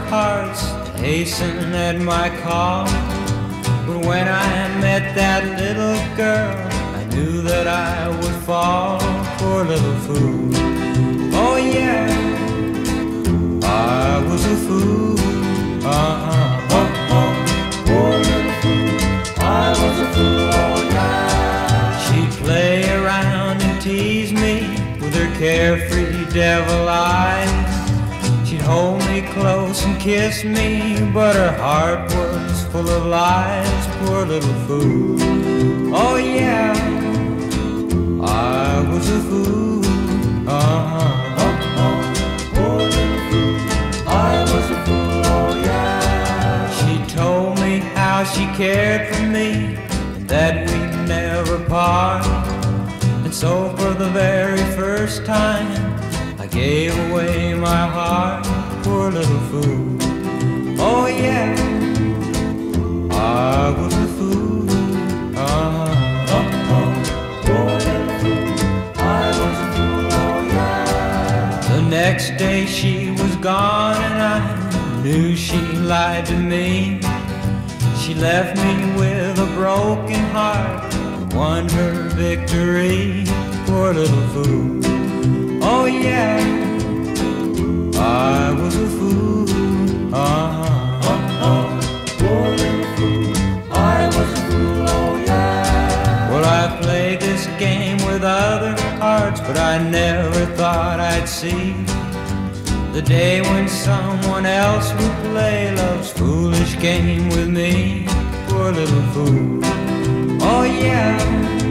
hearts hasten at my call. But when I met that little girl, I knew that I would fall. Poor little fool. Oh yeah, I was a fool. Poor little fool, I was a fool, oh yeah. She'd play around and tease me with her carefree devil eyes. She'd hold me close and kiss me, but her heart was full of lies. Poor little fool. Oh yeah, I was a fool. Poor little fool, I was a fool, oh yeah. She told me how she cared for me and that we'd never part. And so for the very first time I gave away my heart. Poor little fool. Oh yeah, I was a fool. Poor little fool, I was a fool, oh yeah. The next day she was gone and I knew she lied to me. She left me with a broken heart, won her victory. Poor little fool. Oh yeah, I was a fool. Poor little fool, I was a fool, oh yeah. Well, I played this game with other hearts, but I never thought I'd see the day when someone else would play love's foolish game with me. Poor little fool. Oh yeah,